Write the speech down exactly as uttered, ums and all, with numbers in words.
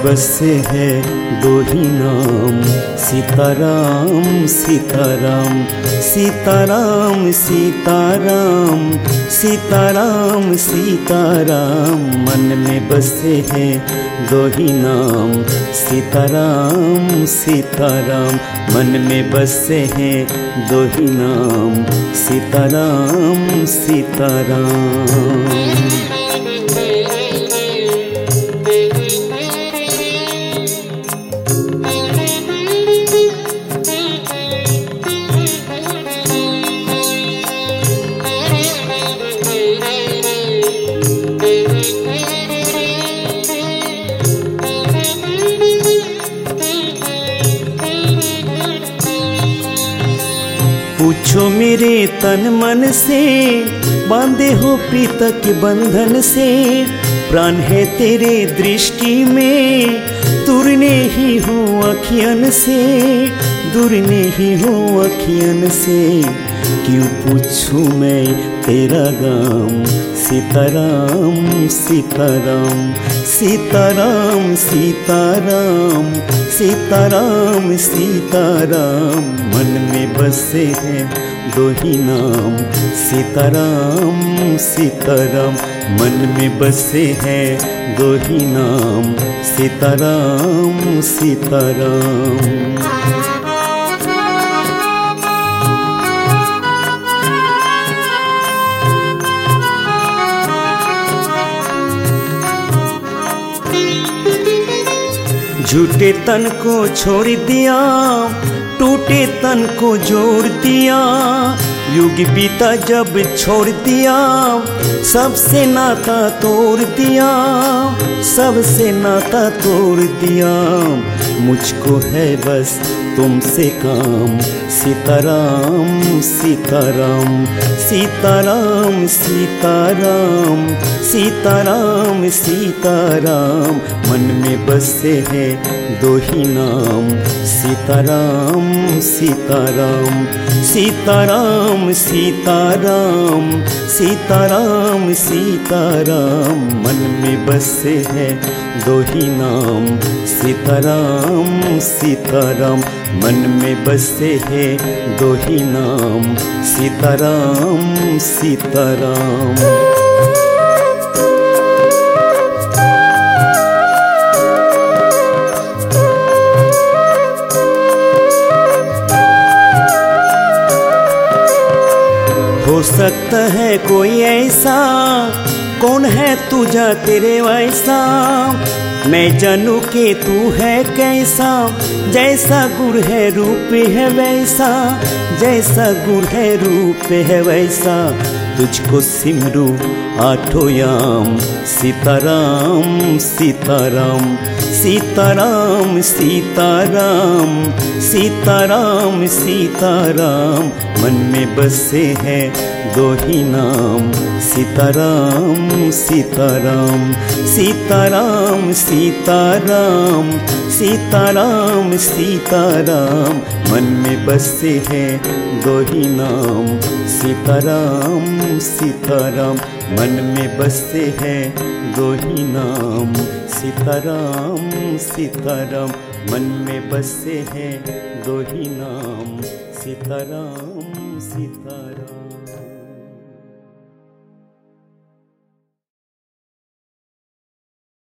बसे है दो ही नाम, सीताराम सीताराम सीताराम सीताराम सीताराम सीताराम। मन में बसे हैं दो ही नाम, सीताराम सीताराम। मन में बसे हैं दो ही नाम, सीताराम सीताराम। पूछो मेरे तन मन से, बांधे हो प्रीत के बंधन से। प्राण है तेरे दृष्टि में, दूर नहीं हो अखियन से, दूर नहीं हो अखियन से। क्यों पूछूं मैं तेरा गाम, सीताराम सीताराम सीताराम सीताराम सीताराम सीताराम। मन में बसे हैं दो ही नाम, सीताराम सीताराम। मन में बसे हैं दो ही नाम, सीताराम सीताराम। झूठे तन को छोड़ दिया, टूटे तन को जोड़ दिया। युग बीता जब छोड़ दिया, सबसे नाता तोड़ दिया, सबसे नाता तोड़ दिया। मुझको है बस तुमसे काम, सीताराम सीताराम सीताराम सीताराम सीताराम सीताराम। मन में बसे हैं दो ही नाम, सीताराम सीताराम सीताराम सीताराम सीताराम सीताराम। मन में बसे हैं दो ही नाम, सीताराम सीताराम। मन में बसे हैं दो ही नाम, सीताराम सीताराम। हो सकता है कोई ऐसा, कौन है तुझा तेरे वैसा। मैं जानू के तू है कैसा, जैसा गुर है रूप है वैसा, जैसा गुर है रूप है वैसा। तुझको सिमरू आठों याम, सीताराम सीताराम सीताराम सीताराम सीताराम सीताराम। मन में बसे हैं दो ही नाम, सीताराम सीताराम सीताराम सीताराम सीताराम सीताराम। मन में बसे हैं दो ही नाम, सीताराम सीताराम। मन में बसे हैं दो ही नाम, सीताराम सीताराम। मन में बसे हैं दो ही नाम, सीताराम सीताराम।